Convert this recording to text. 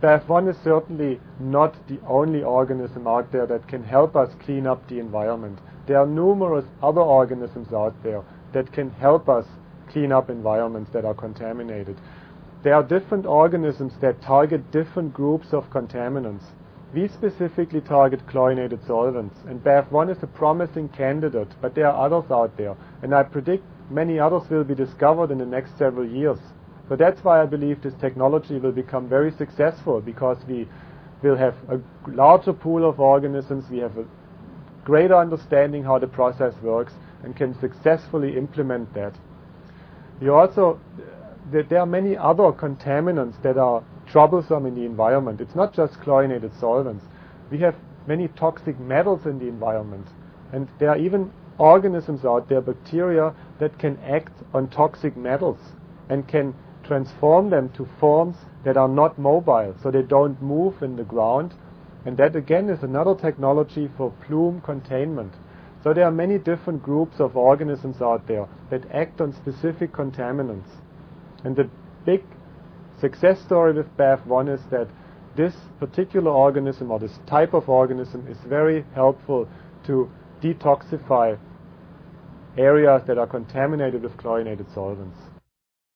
BAF1 is certainly not the only organism out there that can help us clean up the environment. There are numerous other organisms out there that can help us clean up environments that are contaminated. There are different organisms that target different groups of contaminants. We specifically target chlorinated solvents, and BAF1 is a promising candidate, but there are others out there, and I predict many others will be discovered in the next several years. So that's why I believe this technology will become very successful, because we will have a larger pool of organisms, we have a greater understanding how the process works, and can successfully implement that. There are many other contaminants that are troublesome in the environment. It's not just chlorinated solvents. We have many toxic metals in the environment, and there are even organisms out there, bacteria, that can act on toxic metals and can transform them to forms that are not mobile, so they don't move in the ground. And that again is another technology for plume containment. So there are many different groups of organisms out there that act on specific contaminants. And the big success story with BAF1 is that this particular organism, or this type of organism, is very helpful to detoxify areas that are contaminated with chlorinated solvents.